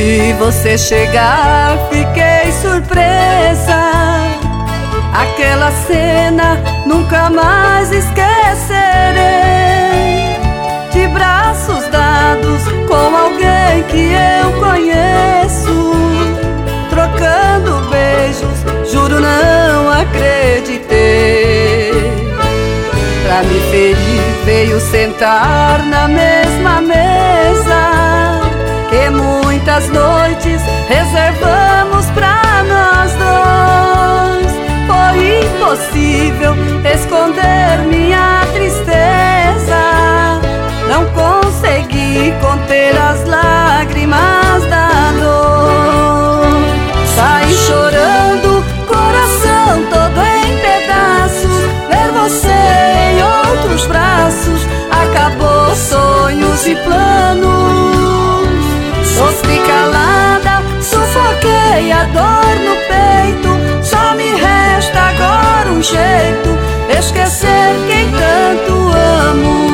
vi você chegar, fiquei surpresa. Aquela cena nunca mais esquecerei. De braços dados com alguém que eu conheço, trocando beijos, juro não acreditei. Pra me ferir veio sentar na mesma mesa que muitas noites reservamos pra nós dois. Foi impossível esconder minha tristeza, não consegui conter as lágrimas da dor. Saí chorando, coração todo em pedaços. Ver você em outros braços acabou sonhos e planos. Sofri calada, sufoquei a dor no peito. Só me resta agora um jeito: esquecer quem tanto amo.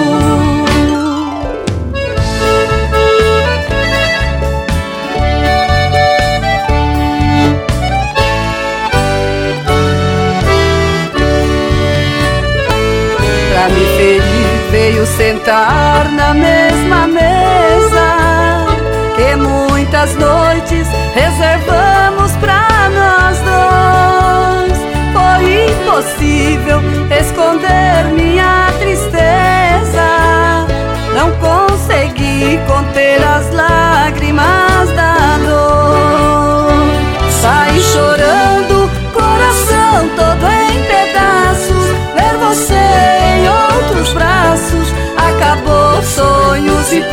Pra me ferir veio sentar na mesma mesa que muitas noites reservamos pra nós dois. Foi impossível esconder minha tristeza, não consegui conter as lágrimas da dor. Saí chorando, coração todo em pedaços. Ver você em outros braços acabou sonhos e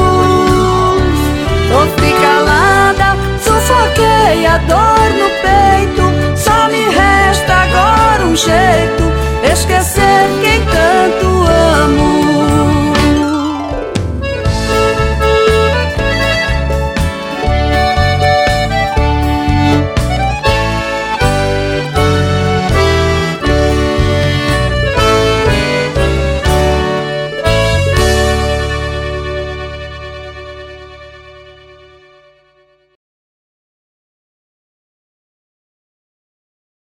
planos. Sofri calada, sufoquei a dor no peito.